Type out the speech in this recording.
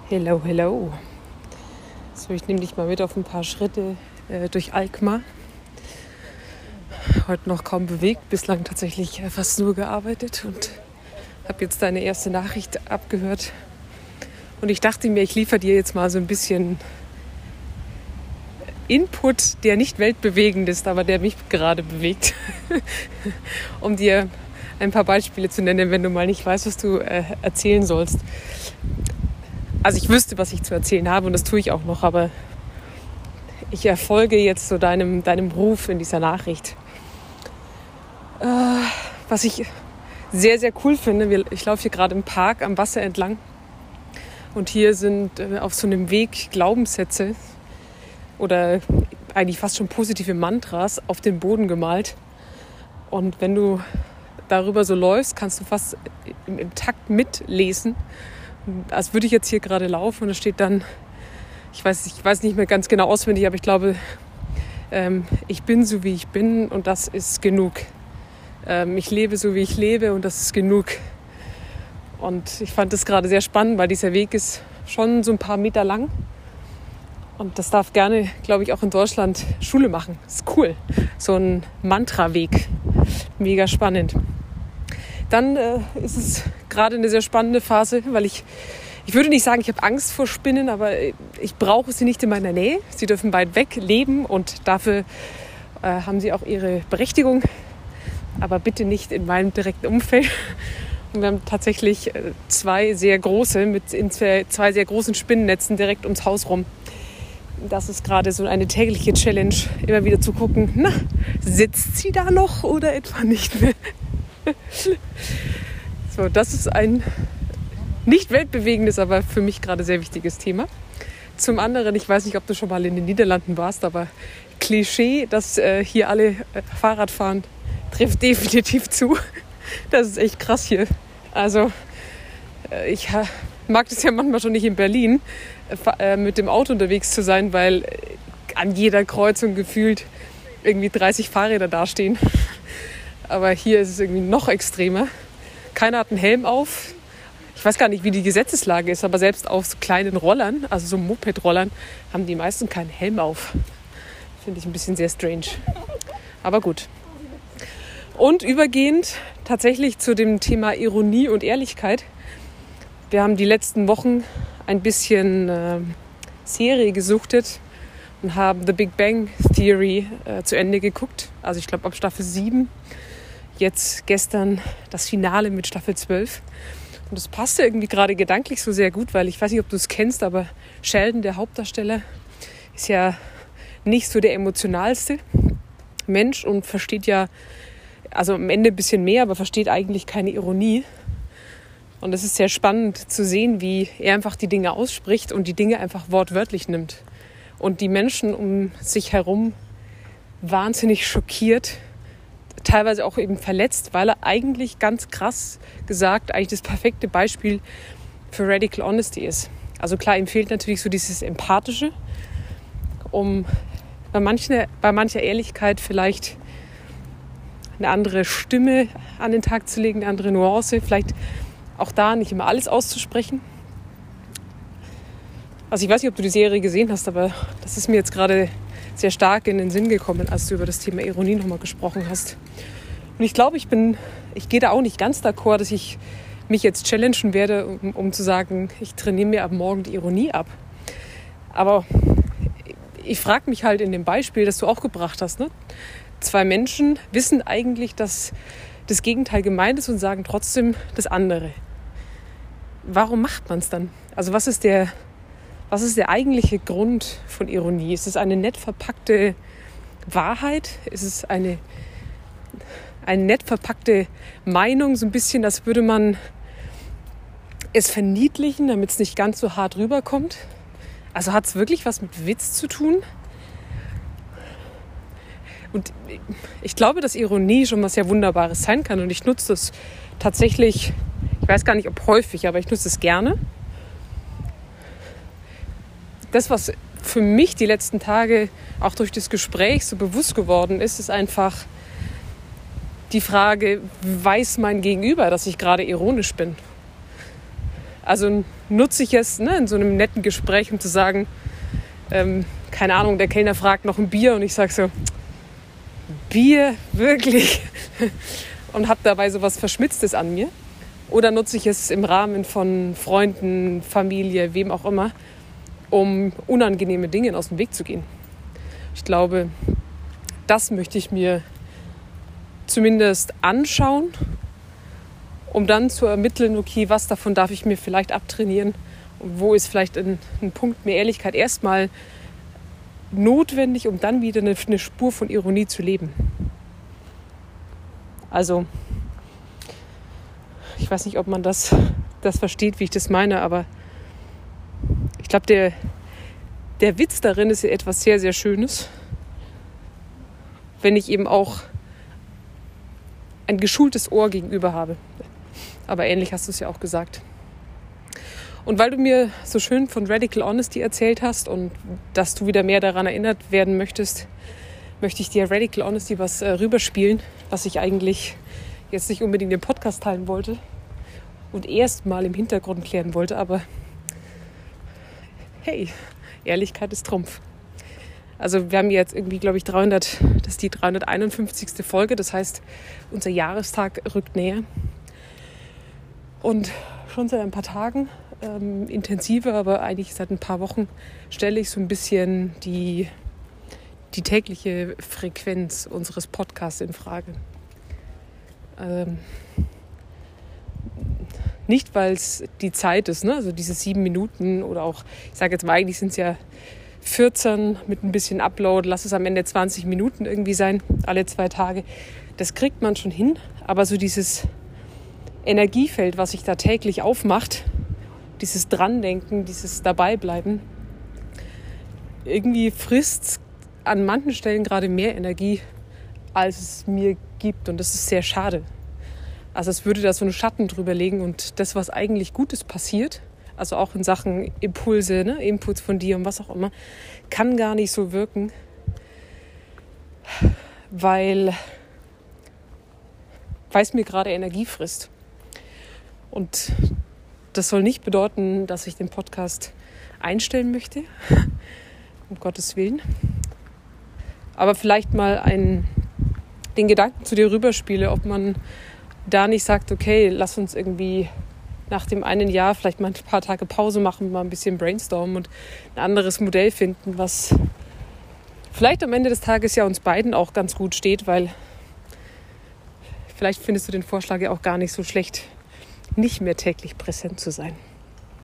Hello, hello. So, ich nehme dich mal mit auf ein paar Schritte durch Alkmaar. Heute noch kaum bewegt, bislang tatsächlich fast nur gearbeitet und habe jetzt deine erste Nachricht abgehört. Und ich dachte mir, ich liefere dir jetzt mal so ein bisschen Input, der nicht weltbewegend ist, aber der mich gerade bewegt, um dir ein paar Beispiele zu nennen, wenn du mal nicht weißt, was du erzählen sollst. Also ich wüsste, was ich zu erzählen habe und das tue ich auch noch, aber ich erfolge jetzt so deinem Ruf in dieser Nachricht. Was ich sehr, sehr cool finde, ich laufe hier gerade im Park am Wasser entlang und hier sind auf so einem Weg Glaubenssätze oder eigentlich fast schon positive Mantras auf den Boden gemalt. Und wenn du darüber so läufst, kannst du fast im Takt mitlesen, als würde ich jetzt hier gerade laufen und da steht dann, ich weiß nicht mehr ganz genau auswendig, aber ich glaube, ich bin so wie ich bin und das ist genug. Ich lebe so wie ich lebe und das ist genug. Und ich fand das gerade sehr spannend, weil dieser Weg ist schon so ein paar Meter lang und das darf gerne, glaube ich, auch in Deutschland Schule machen. Das ist cool, so ein Mantra-Weg, mega spannend. Dann ist es gerade eine sehr spannende Phase, weil ich würde nicht sagen, ich habe Angst vor Spinnen, aber ich brauche sie nicht in meiner Nähe. Sie dürfen weit weg leben und dafür haben sie auch ihre Berechtigung, aber bitte nicht in meinem direkten Umfeld. Und wir haben tatsächlich zwei sehr große sehr großen Spinnennetzen direkt ums Haus rum. Das ist gerade so eine tägliche Challenge, immer wieder zu gucken, na, sitzt sie da noch oder etwa nicht mehr? So, das ist ein nicht weltbewegendes, aber für mich gerade sehr wichtiges Thema. Zum anderen, ich weiß nicht, ob du schon mal in den Niederlanden warst, aber Klischee, dass hier alle Fahrrad fahren, trifft definitiv zu. Das ist echt krass hier. Also ich mag das ja manchmal schon nicht in Berlin, mit dem Auto unterwegs zu sein, weil an jeder Kreuzung gefühlt irgendwie 30 Fahrräder dastehen. Aber hier ist es irgendwie noch extremer. Keiner hat einen Helm auf. Ich weiß gar nicht, wie die Gesetzeslage ist, aber selbst auf so kleinen Rollern, also so Moped-Rollern, haben die meisten keinen Helm auf. Finde ich ein bisschen sehr strange. Aber gut. Und übergehend tatsächlich zu dem Thema Ironie und Ehrlichkeit. Wir haben die letzten Wochen ein bisschen Serie gesuchtet und haben The Big Bang Theory zu Ende geguckt. Also ich glaube ab Staffel 7. Jetzt gestern das Finale mit Staffel 12. Und das passte irgendwie gerade gedanklich so sehr gut, weil ich weiß nicht, ob du es kennst, aber Sheldon, der Hauptdarsteller, ist ja nicht so der emotionalste Mensch und versteht ja, also am Ende ein bisschen mehr, aber versteht eigentlich keine Ironie. Und es ist sehr spannend zu sehen, wie er einfach die Dinge ausspricht und die Dinge einfach wortwörtlich nimmt. Und die Menschen um sich herum wahnsinnig schockiert, teilweise auch eben verletzt, weil er eigentlich ganz krass gesagt eigentlich das perfekte Beispiel für Radical Honesty ist. Also klar, ihm fehlt natürlich so dieses Empathische, um bei mancher Ehrlichkeit vielleicht eine andere Stimme an den Tag zu legen, eine andere Nuance, vielleicht auch da nicht immer alles auszusprechen. Also ich weiß nicht, ob du die Serie gesehen hast, aber das ist mir jetzt gerade sehr stark in den Sinn gekommen, als du über das Thema Ironie nochmal gesprochen hast. Und ich glaube, ich gehe da auch nicht ganz d'accord, dass ich mich jetzt challengen werde, um zu sagen, ich trainiere mir ab morgen die Ironie ab. Aber ich frage mich halt in dem Beispiel, das du auch gebracht hast, ne? Zwei Menschen wissen eigentlich, dass das Gegenteil gemeint ist und sagen trotzdem das andere. Warum macht man es dann? Also was ist der eigentliche Grund von Ironie? Ist es eine nett verpackte Wahrheit? Ist es eine nett verpackte Meinung? So ein bisschen, als würde man es verniedlichen, damit es nicht ganz so hart rüberkommt? Also hat es wirklich was mit Witz zu tun? Und ich glaube, dass Ironie schon was sehr Wunderbares sein kann. Und ich nutze das tatsächlich, ich weiß gar nicht, ob häufig, aber ich nutze es gerne. Das, was für mich die letzten Tage auch durch das Gespräch so bewusst geworden ist, ist einfach die Frage, weiß mein Gegenüber, dass ich gerade ironisch bin? Also nutze ich es in so einem netten Gespräch, um zu sagen, keine Ahnung, der Kellner fragt noch ein Bier und ich sage so, Bier, wirklich? Und habe dabei so was Verschmitztes an mir. Oder nutze ich es im Rahmen von Freunden, Familie, wem auch immer, um unangenehme Dinge aus dem Weg zu gehen. Ich glaube, das möchte ich mir zumindest anschauen, um dann zu ermitteln, okay, was davon darf ich mir vielleicht abtrainieren und wo ist vielleicht ein Punkt mehr Ehrlichkeit erstmal notwendig, um dann wieder eine Spur von Ironie zu leben. Also, ich weiß nicht, ob man das versteht, wie ich das meine, aber ich glaube, der Witz darin ist ja etwas sehr, sehr Schönes, wenn ich eben auch ein geschultes Ohr gegenüber habe. Aber ähnlich hast du es ja auch gesagt. Und weil du mir so schön von Radical Honesty erzählt hast und dass du wieder mehr daran erinnert werden möchtest, möchte ich dir Radical Honesty was rüberspielen, was ich eigentlich jetzt nicht unbedingt im Podcast teilen wollte und erst mal im Hintergrund klären wollte, aber hey, Ehrlichkeit ist Trumpf. Also wir haben jetzt irgendwie, glaube ich, das ist die 351. Folge, das heißt, unser Jahrestag rückt näher. Und schon seit ein paar Tagen, intensiver, aber eigentlich seit ein paar Wochen, stelle ich so ein bisschen die tägliche Frequenz unseres Podcasts in Frage. Nicht, weil es die Zeit ist, also diese 7 Minuten oder auch, ich sage jetzt mal, eigentlich sind es ja 14 mit ein bisschen Upload, lass es am Ende 20 Minuten irgendwie sein, alle 2 Tage. Das kriegt man schon hin, aber so dieses Energiefeld, was sich da täglich aufmacht, dieses Drandenken, dieses Dabeibleiben, irgendwie frisst an manchen Stellen gerade mehr Energie, als es mir gibt. Und das ist sehr schade. Also es würde da so einen Schatten drüber legen und das, was eigentlich Gutes passiert, also auch in Sachen Impulse, Inputs von dir und was auch immer, kann gar nicht so wirken, weil es mir gerade Energie frisst. Und das soll nicht bedeuten, dass ich den Podcast einstellen möchte, um Gottes Willen. Aber vielleicht mal den Gedanken zu dir rüberspiele, ob man da nicht sagt, okay, lass uns irgendwie nach dem einen Jahr vielleicht mal ein paar Tage Pause machen, mal ein bisschen brainstormen und ein anderes Modell finden, was vielleicht am Ende des Tages ja uns beiden auch ganz gut steht, weil vielleicht findest du den Vorschlag ja auch gar nicht so schlecht, nicht mehr täglich präsent zu sein.